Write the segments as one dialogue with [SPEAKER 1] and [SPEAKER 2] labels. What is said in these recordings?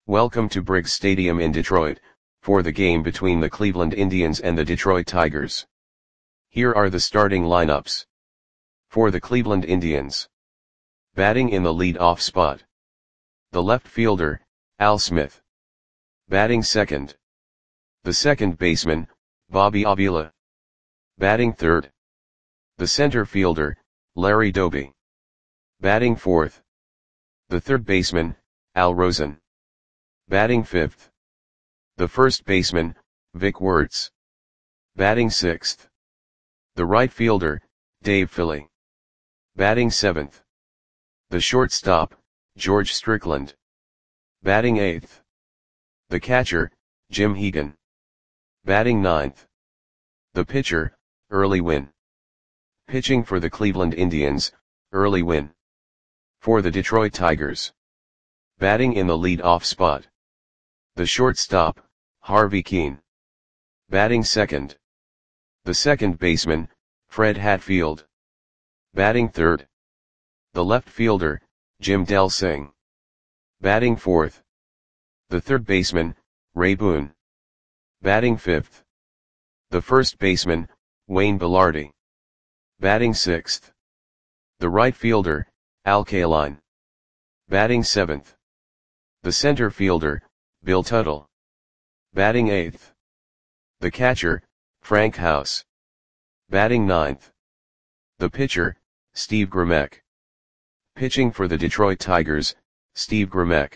[SPEAKER 1] Welcome to Briggs Stadium in Detroit, for the game between the Cleveland Indians and the Detroit Tigers. Here are the starting lineups. For the Cleveland Indians. Batting in the lead-off spot. The left fielder, Al Smith. Batting second. The second baseman, Bobby Avila. Batting third. The center fielder, Larry Doby. Batting fourth. The third baseman, Al Rosen. Batting fifth. The first baseman, Vic Wertz. Batting sixth. The right fielder, Dave Philly. Batting seventh. The shortstop, George Strickland. Batting eighth. The catcher, Jim Hegan. Batting ninth. The pitcher, Early Wynn. Pitching for the Cleveland Indians, Early Wynn. For the Detroit Tigers. Batting in the lead-off spot. The shortstop, Harvey Kuenn. Batting second. The second baseman, Fred Hatfield. Batting third. The left fielder, Jim Delsing. Batting fourth. The third baseman, Ray Boone. Batting fifth. The first baseman, Wayne Belardi. Batting sixth. The right fielder, Al Kaline. Batting seventh. The center fielder, Bill Tuttle. Batting eighth. The catcher, Frank House. Batting ninth. The pitcher, Steve Grimek. Pitching for the Detroit Tigers, Steve Grimek.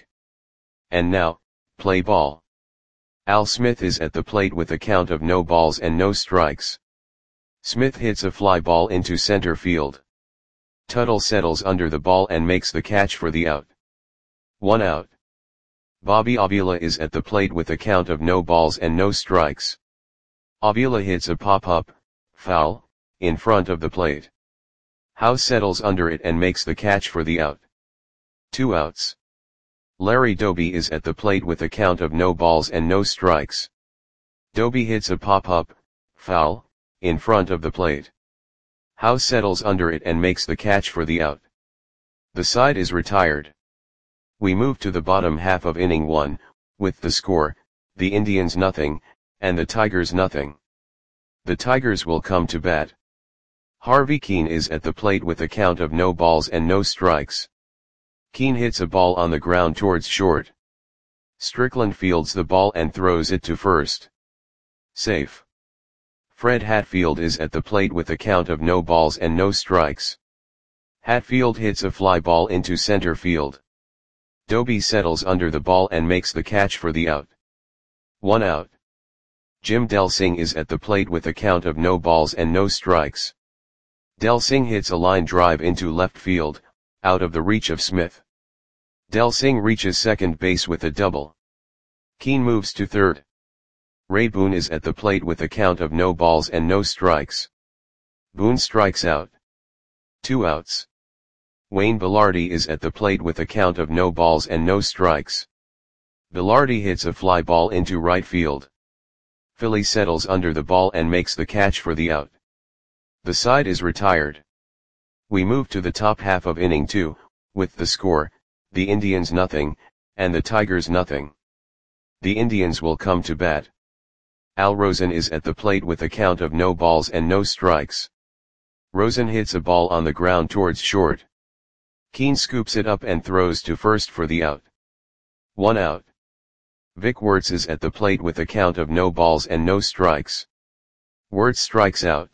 [SPEAKER 1] And now, play ball. Al Smith is at the plate with a count of no balls and no strikes. Smith hits a fly ball into center field. Tuttle settles under the ball and makes the catch for the out. 1 out. Bobby Avila is at the plate with a count of no balls and no strikes. Avila hits a pop-up, foul, in front of the plate. House settles under it and makes the catch for the out. 2 outs. Larry Doby is at the plate with a count of no balls and no strikes. Doby hits a pop-up, foul, in front of the plate. House settles under it and makes the catch for the out. The side is retired. We move to the bottom half of inning 1, with the score, the Indians nothing, and the Tigers nothing. The Tigers will come to bat. Harvey Kuenn is at the plate with a count of no balls and no strikes. Kuenn hits a ball on the ground towards short. Strickland fields the ball and throws it to first. Safe. Fred Hatfield is at the plate with a count of no balls and no strikes. Hatfield hits a fly ball into center field. Doby settles under the ball and makes the catch for the out. 1 out. Jim Delsing is at the plate with a count of no balls and no strikes. Delsing hits a line drive into left field, out of the reach of Smith. Delsing reaches second base with a double. Kuenn moves to third. Ray Boone is at the plate with a count of no balls and no strikes. Boone strikes out. 2 outs. Wayne Belardi is at the plate with a count of no balls and no strikes. Belardi hits a fly ball into right field. Philly settles under the ball and makes the catch for the out. The side is retired. We move to the top half of inning 2, with the score, the Indians nothing, and the Tigers nothing. The Indians will come to bat. Al Rosen is at the plate with a count of no balls and no strikes. Rosen hits a ball on the ground towards short. Kuenn scoops it up and throws to first for the out. 1 out. Vic Wertz is at the plate with a count of no balls and no strikes. Wertz strikes out.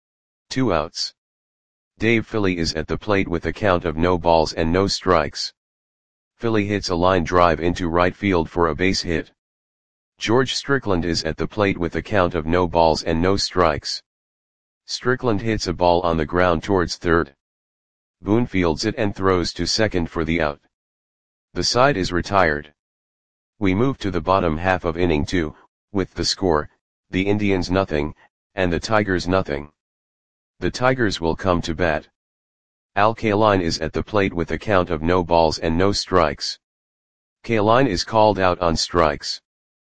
[SPEAKER 1] 2 outs. Dave Philly is at the plate with a count of no balls and no strikes. Philly hits a line drive into right field for a base hit. George Strickland is at the plate with a count of no balls and no strikes. Strickland hits a ball on the ground towards third. Boone fields it and throws to second for the out. The side is retired. We move to the bottom half of inning 2, with the score, the Indians nothing, and the Tigers nothing. The Tigers will come to bat. Al Kaline is at the plate with a count of no balls and no strikes. Kaline is called out on strikes.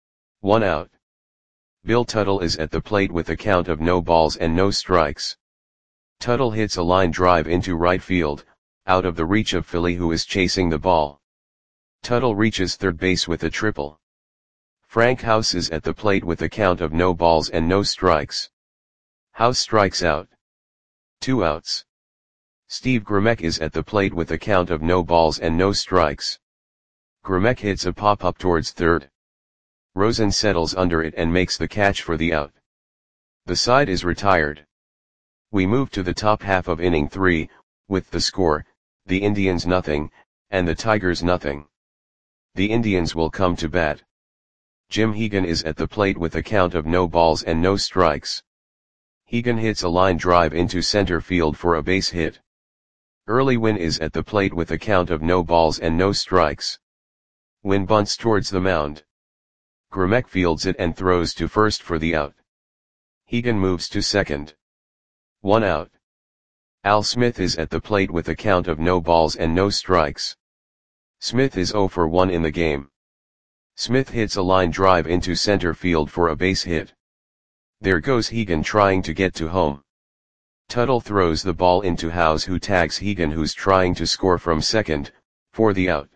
[SPEAKER 1] 1 out. Bill Tuttle is at the plate with a count of no balls and no strikes. Tuttle hits a line drive into right field, out of the reach of Philly, who is chasing the ball. Tuttle reaches third base with a triple. Frank House is at the plate with a count of no balls and no strikes. House strikes out. 2 outs. Steve Grimek is at the plate with a count of no balls and no strikes. Grimek hits a pop-up towards third. Rosen settles under it and makes the catch for the out. The side is retired. We move to the top half of inning 3, with the score, the Indians nothing, and the Tigers nothing. The Indians will come to bat. Jim Hegan is at the plate with a count of no balls and no strikes. Hegan hits a line drive into center field for a base hit. Early Wynn is at the plate with a count of no balls and no strikes. Wynn bunts towards the mound. Grimek fields it and throws to first for the out. Hegan moves to second. 1 out. Al Smith is at the plate with a count of no balls and no strikes. Smith is 0 for 1 in the game. Smith hits a line drive into center field for a base hit. There goes Hegan trying to get to home. Tuttle throws the ball into House, who tags Hegan, who's trying to score from second, for the out.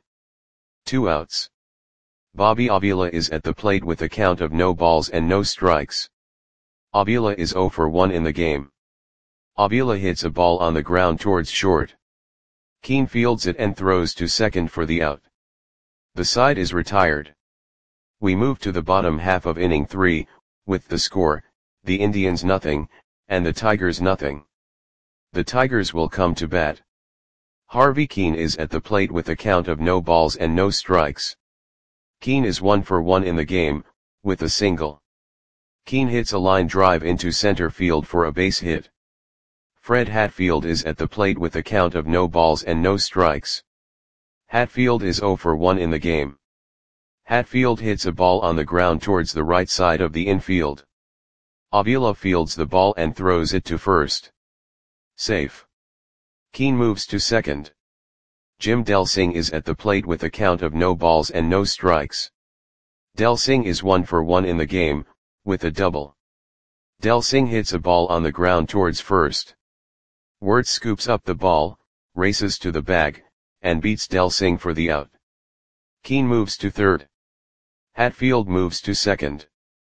[SPEAKER 1] 2 outs. Bobby Avila is at the plate with a count of no balls and no strikes. Avila is 0 for 1 in the game. Avila hits a ball on the ground towards short. Keane fields it and throws to second for the out. The side is retired. We move to the bottom half of inning 3, with the score, the Indians nothing, and the Tigers nothing. The Tigers will come to bat. Harvey Keane is at the plate with a count of no balls and no strikes. Keane is 1 for 1 in the game, with a single. Keane hits a line drive into center field for a base hit. Fred Hatfield is at the plate with a count of no balls and no strikes. Hatfield is 0 for 1 in the game. Hatfield hits a ball on the ground towards the right side of the infield. Avila fields the ball and throws it to first. Safe. Keane moves to second. Jim Delsing is at the plate with a count of no balls and no strikes. Delsing is 1 for 1 in the game, with a double. Delsing hits a ball on the ground towards first. Wirtz scoops up the ball, races to the bag, and beats Delsing for the out. Keane moves to third. Hatfield moves to second.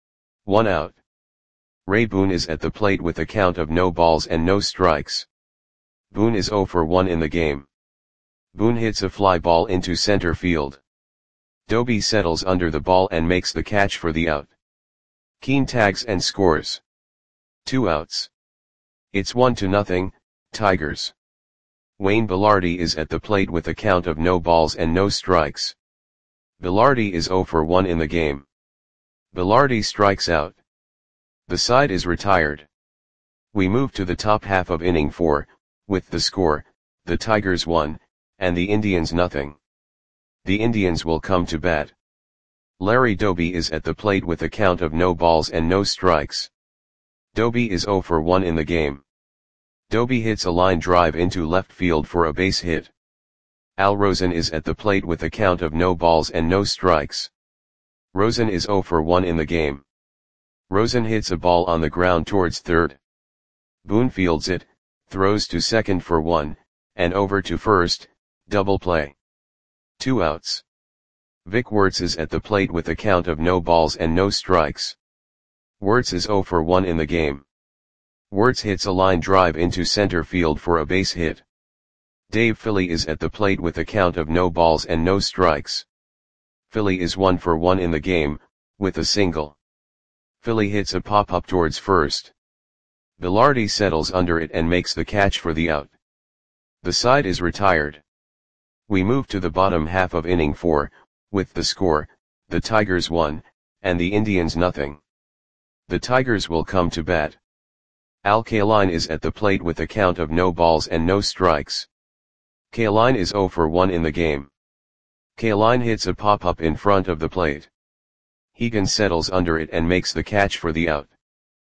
[SPEAKER 1] 1 out. Ray Boone is at the plate with a count of no balls and no strikes. Boone is 0 for 1 in the game. Boone hits a fly ball into center field. Doby settles under the ball and makes the catch for the out. Keane tags and scores. 2 outs. It's 1-0, Tigers. Wayne Belardi is at the plate with a count of no balls and no strikes. Belardi is 0 for 1 in the game. Belardi strikes out. The side is retired. We move to the top half of inning 4, with the score, the Tigers 1, and the Indians nothing. The Indians will come to bat. Larry Doby is at the plate with a count of no balls and no strikes. Doby is 0 for 1 in the game. Doby hits a line drive into left field for a base hit. Al Rosen is at the plate with a count of no balls and no strikes. Rosen is 0 for 1 in the game. Rosen hits a ball on the ground towards third. Boone fields it, throws to second for 1, and over to first, double play. 2 outs. Vic Wirtz is at the plate with a count of no balls and no strikes. Wirtz is 0 for 1 in the game. Wirtz hits a line drive into center field for a base hit. Dave Philly is at the plate with a count of no balls and no strikes. Philly is 1 for 1 in the game, with a single. Philly hits a pop-up towards first. Belardi settles under it and makes the catch for the out. The side is retired. We move to the bottom half of inning 4, with the score, the Tigers 1, and the Indians nothing. The Tigers will come to bat. Al Kaline is at the plate with a count of no balls and no strikes. Kaline is 0 for 1 in the game. Kaline hits a pop-up in front of the plate. Hegan settles under it and makes the catch for the out.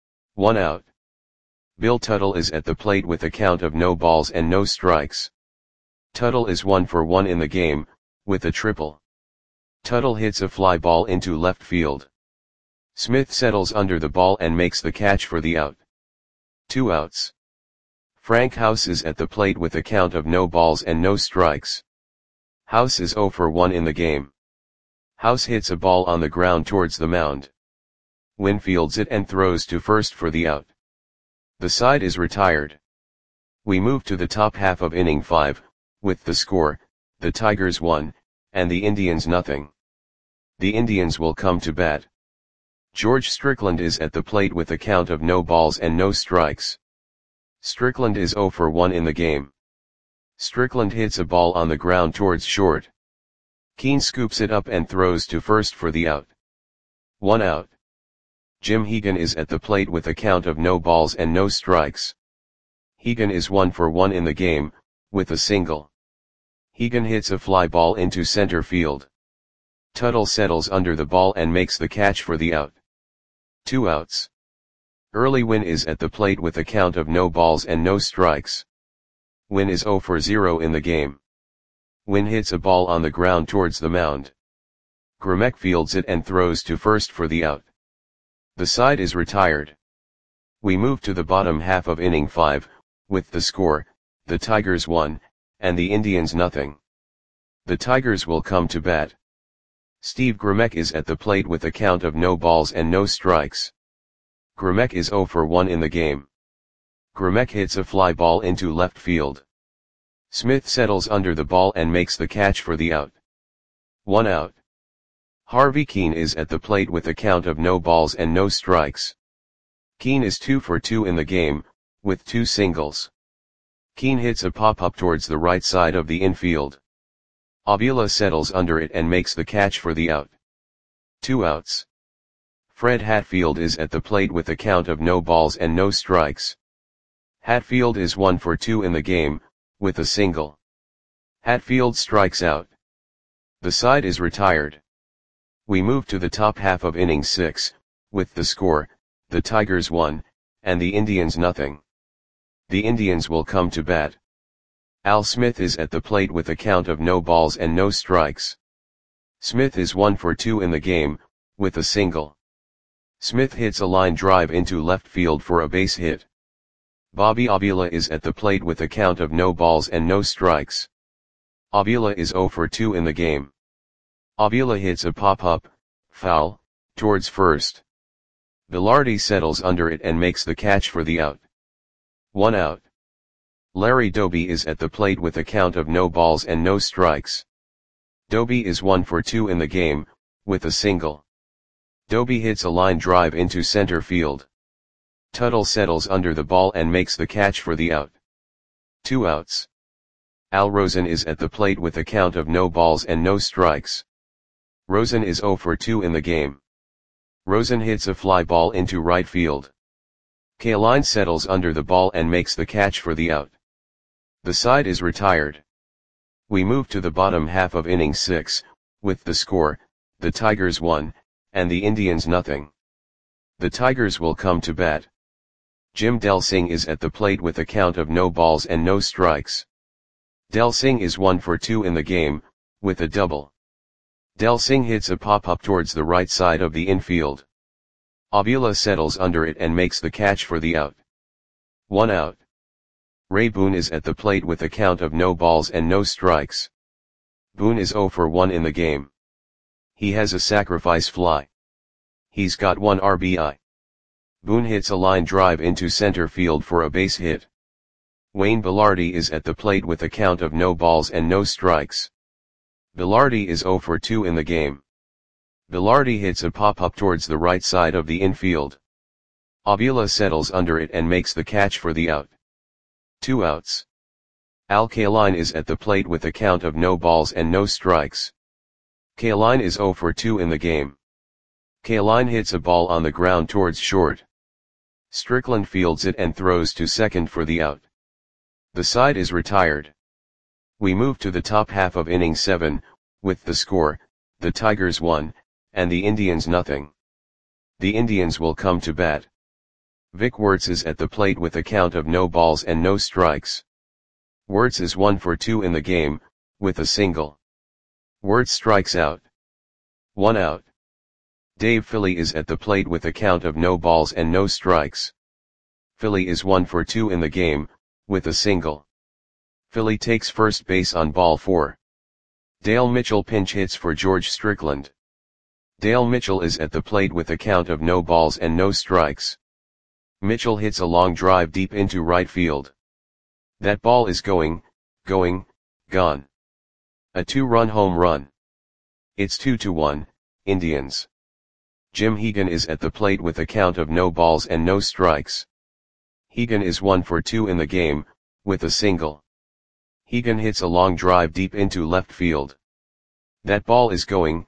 [SPEAKER 1] 1 out. Bill Tuttle is at the plate with a count of no balls and no strikes. Tuttle is 1 for 1 in the game, with a triple. Tuttle hits a fly ball into left field. Smith settles under the ball and makes the catch for the out. 2 outs. Frank House is at the plate with a count of no balls and no strikes. House is 0 for 1 in the game. House hits a ball on the ground towards the mound. Win fields it and throws to first for the out. The side is retired. We move to the top half of inning 5, with the score, the Tigers 1, and the Indians nothing. The Indians will come to bat. George Strickland is at the plate with a count of no balls and no strikes. Strickland is 0 for 1 in the game. Strickland hits a ball on the ground towards short. Keane scoops it up and throws to first for the out. 1 out. Jim Hegan is at the plate with a count of no balls and no strikes. Hegan is 1 for 1 in the game, with a single. Hegan hits a fly ball into center field. Tuttle settles under the ball and makes the catch for the out. 2 outs. Early Wynn is at the plate with a count of no balls and no strikes. Wynn is 0 for 0 in the game. Wynn hits a ball on the ground towards the mound. Gromec fields it and throws to first for the out. The side is retired. We move to the bottom half of inning 5, with the score, the Tigers 1, and the Indians nothing. The Tigers will come to bat. Steve Gromec is at the plate with a count of no balls and no strikes. Gromec is 0 for 1 in the game. Gromec hits a fly ball into left field. Smith settles under the ball and makes the catch for the out. 1 out. Harvey Keane is at the plate with a count of no balls and no strikes. Keane is 2 for 2 in the game, with 2 singles. Keane hits a pop-up towards the right side of the infield. Avila settles under it and makes the catch for the out. 2 outs. Fred Hatfield is at the plate with a count of no balls and no strikes. Hatfield is 1 for 2 in the game, with a single. Hatfield strikes out. The side is retired. We move to the top half of inning 6, with the score, the Tigers 1, and the Indians nothing. The Indians will come to bat. Al Smith is at the plate with a count of no balls and no strikes. Smith is 1 for 2 in the game, with a single. Smith hits a line drive into left field for a base hit. Bobby Avila is at the plate with a count of no balls and no strikes. Avila is 0 for 2 in the game. Avila hits a pop-up, foul, towards first. Velarde settles under it and makes the catch for the out. 1 out. Larry Doby is at the plate with a count of no balls and no strikes. Doby is 1 for 2 in the game, with a single. Doby hits a line drive into center field. Tuttle settles under the ball and makes the catch for the out. 2 outs. Al Rosen is at the plate with a count of no balls and no strikes. Rosen is 0 for 2 in the game. Rosen hits a fly ball into right field. Kaline settles under the ball and makes the catch for the out. The side is retired. We move to the bottom half of inning 6, with the score, the Tigers 1, and the Indians nothing. The Tigers will come to bat. Jim Delsing is at the plate with a count of no balls and no strikes. Delsing is 1 for 2 in the game, with a double. Delsing hits a pop-up towards the right side of the infield. Avila settles under it and makes the catch for the out. 1 out. Ray Boone is at the plate with a count of no balls and no strikes. Boone is 0 for 1 in the game. He has a sacrifice fly. He's got 1 RBI. Boone hits a line drive into center field for a base hit. Wayne Velarde is at the plate with a count of no balls and no strikes. Velarde is 0 for 2 in the game. Velarde hits a pop-up towards the right side of the infield. Avila settles under it and makes the catch for the out. 2 outs. Al Kaline is at the plate with a count of no balls and no strikes. Kaline is 0 for 2 in the game. Kaline hits a ball on the ground towards short. Strickland fields it and throws to second for the out. The side is retired. We move to the top half of inning 7, with the score, the Tigers 1, and the Indians nothing. The Indians will come to bat. Vic Wertz is at the plate with a count of no balls and no strikes. Wertz is 1 for 2 in the game, with a single. Wertz strikes out. 1 out. Dave Philly is at the plate with a count of no balls and no strikes. Philly is 1 for 2 in the game, with a single. Philly takes first base on ball 4. Dale Mitchell pinch hits for George Strickland. Dale Mitchell is at the plate with a count of no balls and no strikes. Mitchell hits a long drive deep into right field. That ball is going, gone. A 2-run home run. It's 2-1, Indians. Jim Hegan is at the plate with a count of no balls and no strikes. Hegan is 1 for 2 in the game, with a single. Hegan hits a long drive deep into left field. That ball is going,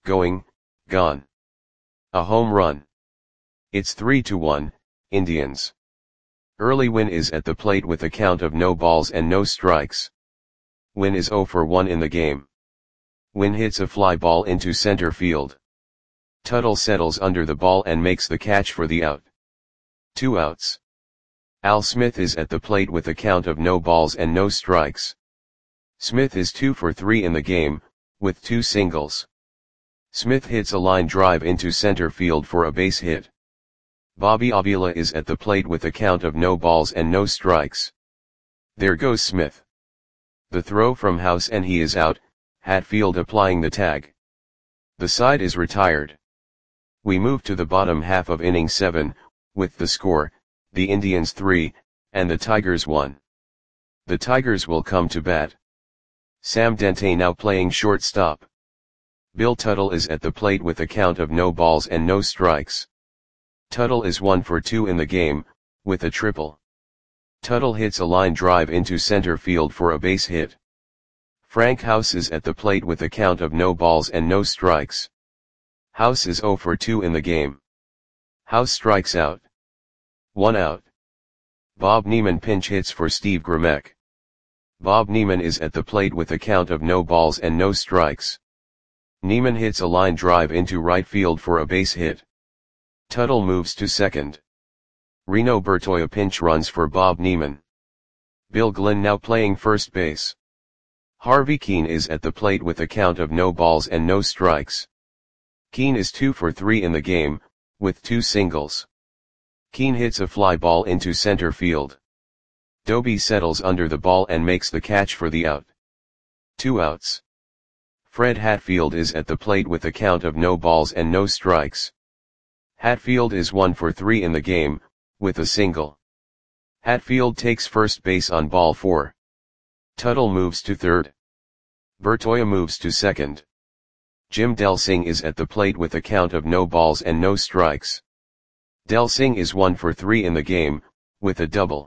[SPEAKER 1] gone. A home run. It's 3-1, Indians. Early Wynn is at the plate with a count of no balls and no strikes. Wynn is 0 for 1 in the game. Wynn hits a fly ball into center field. Tuttle settles under the ball and makes the catch for the out. 2 outs. Al Smith is at the plate with a count of no balls and no strikes. Smith is 2 for 3 in the game, with 2 singles. Smith hits a line drive into center field for a base hit. Bobby Avila is at the plate with a count of no balls and no strikes. There goes Smith. The throw from House and he is out, Hatfield applying the tag. The side is retired. We move to the bottom half of inning 7, with the score, the Indians 3, and the Tigers 1. The Tigers will come to bat. Sam Dente now playing shortstop. Bill Tuttle is at the plate with a count of no balls and no strikes. Tuttle is 1 for 2 in the game, with a triple. Tuttle hits a line drive into center field for a base hit. Frank House is at the plate with a count of no balls and no strikes. House is 0 for 2 in the game. House strikes out. 1 out. Bob Neiman pinch hits for Steve Gramek. Bob Neiman is at the plate with a count of no balls and no strikes. Neiman hits a line drive into right field for a base hit. Tuttle moves to second. Reno Bertoia pinch runs for Bob Neiman. Bill Glenn now playing first base. Harvey Keene is at the plate with a count of no balls and no strikes. Keene is 2 for 3 in the game, with 2 singles. Keene hits a fly ball into center field. Doby settles under the ball and makes the catch for the out. 2 outs. Fred Hatfield is at the plate with a count of no balls and no strikes. Hatfield is 1 for 3 in the game, with a single. Hatfield takes first base on ball 4. Tuttle moves to third. Bertoia moves to second. Jim Delsing is at the plate with a count of no balls and no strikes. Delsing is 1 for 3 in the game, with a double.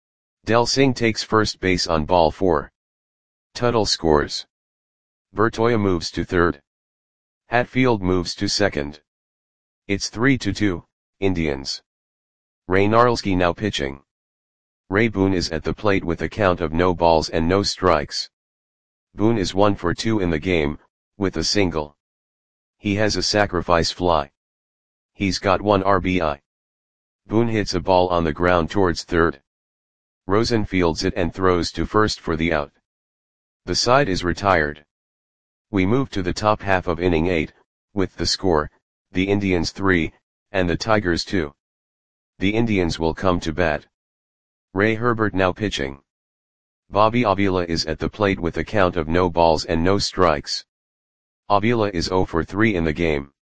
[SPEAKER 1] Delsing takes first base on ball 4. Tuttle scores. Bertoia moves to third. Hatfield moves to second. It's 3-2, Indians. Ray Narlski now pitching. Ray Boone is at the plate with a count of no balls and no strikes. Boone is 1 for 2 in the game, with a single. He has a sacrifice fly. He's got 1 RBI. Boone hits a ball on the ground towards third. Rosen fields it and throws to first for the out. The side is retired. We move to the top half of inning 8, with the score, the Indians 3, and the Tigers 2. The Indians will come to bat. Ray Herbert now pitching. Bobby Avila is at the plate with a count of no balls and no strikes. Avila is 0 for 3 in the game.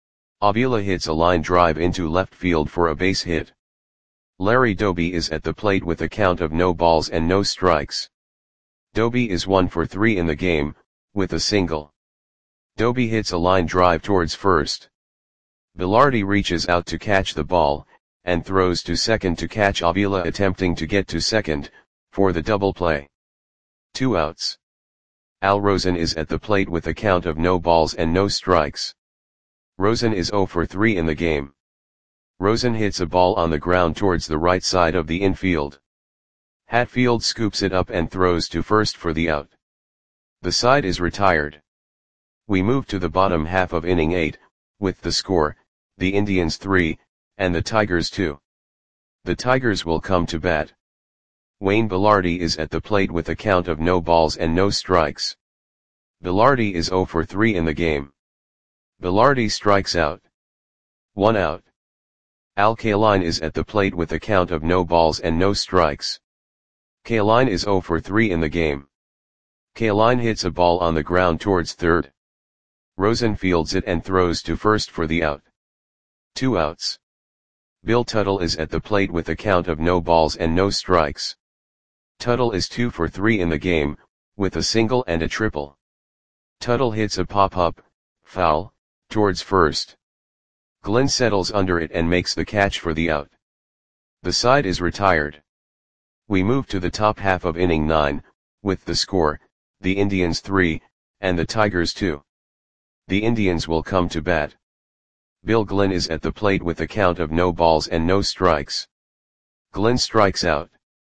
[SPEAKER 1] Avila hits a line drive into left field for a base hit. Larry Doby is at the plate with a count of no balls and no strikes. Doby is 1 for 3 in the game, with a single. Doby hits a line drive towards first. Velarde reaches out to catch the ball, and throws to second to catch Avila attempting to get to second, for the double play. 2 outs. Al Rosen is at the plate with a count of no balls and no strikes. Rosen is 0 for 3 in the game. Rosen hits a ball on the ground towards the right side of the infield. Hatfield scoops it up and throws to first for the out. The side is retired. We move to the bottom half of inning 8, with the score, the Indians 3, and the Tigers 2. The Tigers will come to bat. Wayne Velarde is at the plate with a count of no balls and no strikes. Velarde is 0 for 3 in the game. Velarde strikes out. 1 out. Al Kaline is at the plate with a count of no balls and no strikes. Kaline is 0 for 3 in the game. Kaline hits a ball on the ground towards third. Rosen fields it and throws to first for the out. 2 outs. Bill Tuttle is at the plate with a count of no balls and no strikes. Tuttle is 2 for 3 in the game, with a single and a triple. Tuttle hits a pop-up, foul, towards first. Glenn settles under it and makes the catch for the out. The side is retired. We move to the top half of inning 9, with the score, the Indians 3, and the Tigers 2. The Indians will come to bat. Bill Glenn is at the plate with a count of no balls and no strikes. Glenn strikes out.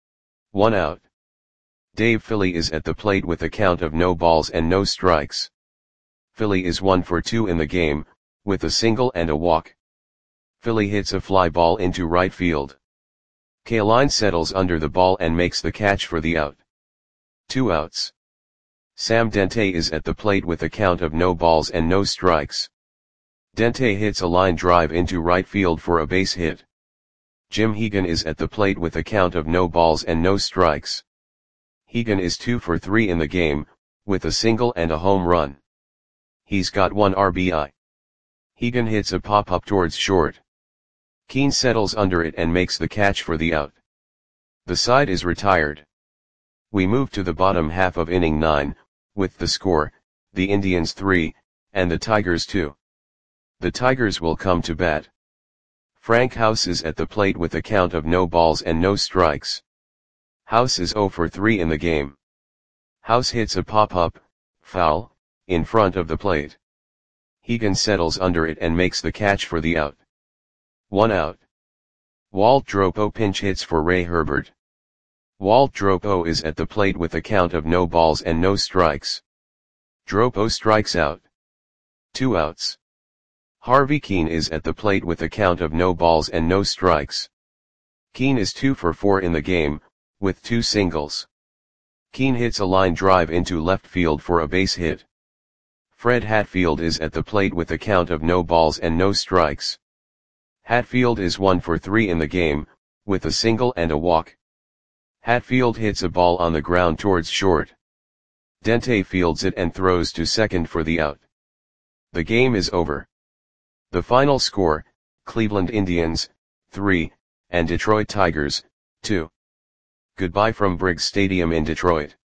[SPEAKER 1] 1 out. Dave Philly is at the plate with a count of no balls and no strikes. Philly is 1 for 2 in the game, with a single and a walk. Philly hits a fly ball into right field. Kaline settles under the ball and makes the catch for the out. 2 outs. Sam Dente is at the plate with a count of no balls and no strikes. Dente hits a line drive into right field for a base hit. Jim Hegan is at the plate with a count of no balls and no strikes. Hegan is 2 for 3 in the game, with a single and a home run. He's got 1 RBI. Hegan hits a pop-up towards short. Keane settles under it and makes the catch for the out. The side is retired. We move to the bottom half of inning 9, with the score, the Indians 3, and the Tigers 2. The Tigers will come to bat. Frank House is at the plate with a count of no balls and no strikes. House is 0 for 3 in the game. House hits a pop-up, foul, in front of the plate. Hegan settles under it and makes the catch for the out. 1 out. Walt Dropo pinch hits for Ray Herbert. Walt Dropo is at the plate with a count of no balls and no strikes. Dropo strikes out. 2 outs. Harvey Keane is at the plate with a count of no balls and no strikes. Keane is 2 for 4 in the game, with 2 singles. Keane hits a line drive into left field for a base hit. Fred Hatfield is at the plate with a count of no balls and no strikes. Hatfield is 1 for 3 in the game, with a single and a walk. Hatfield hits a ball on the ground towards short. Dente fields it and throws to second for the out. The game is over. The final score, Cleveland Indians, 3, and Detroit Tigers, 2. Goodbye from Briggs Stadium in Detroit.